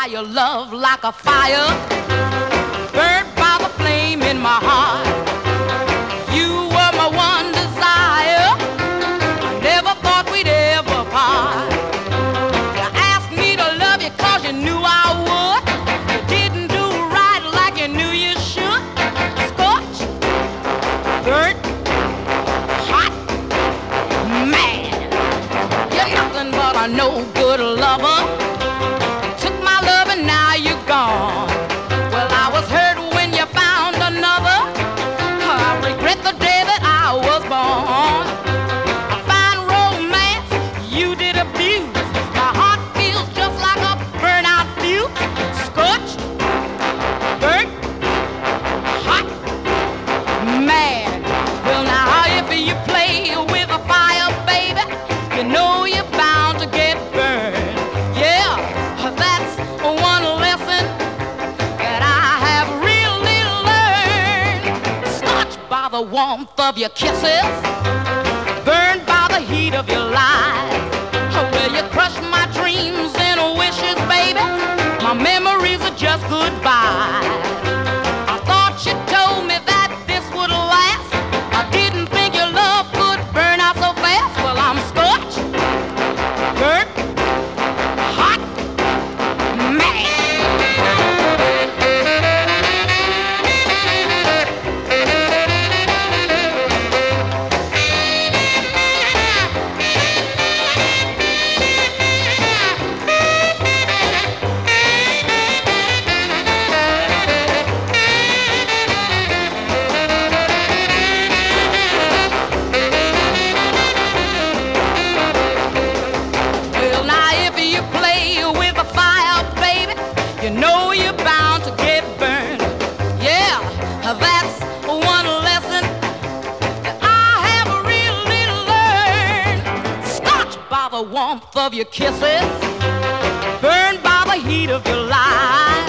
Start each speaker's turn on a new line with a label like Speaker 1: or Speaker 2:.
Speaker 1: by your love like a fire, burned by the flame in my heart. You were my one desire. I never thought we'd ever part. You asked me to love you 'cause you knew I would. You didn't do right like you knew you should. Scorch, burnt, hot, mad. You're nothing but a no-good lover. Took my love and now you're gone. Well, I was hurt when you found another. I regret the day that I was born. A fine romance you did abuse. My heart feels just like a burnout fuse. Scorched, burnt, hot, mad. Well, now if you play with a fire, baby, you know you're bound to get burned. Yeah, that's one lesson that I have really learned. Scorched by the warmth of your kisses, burned by the heat of your lies. Well, you crushed my dreams and wishes, baby. My memories are just goodbye. I thought you told me that this would last. I didn't think your love could burn out so fast. Well, I'm scorched, burnt, hot, mad. Well, now if you play with a fire, baby, you know you're bound to get burned. Yeah, that's one lesson that I have really learned. Scorched by the warmth of your kisses, burned by the heat of your lies.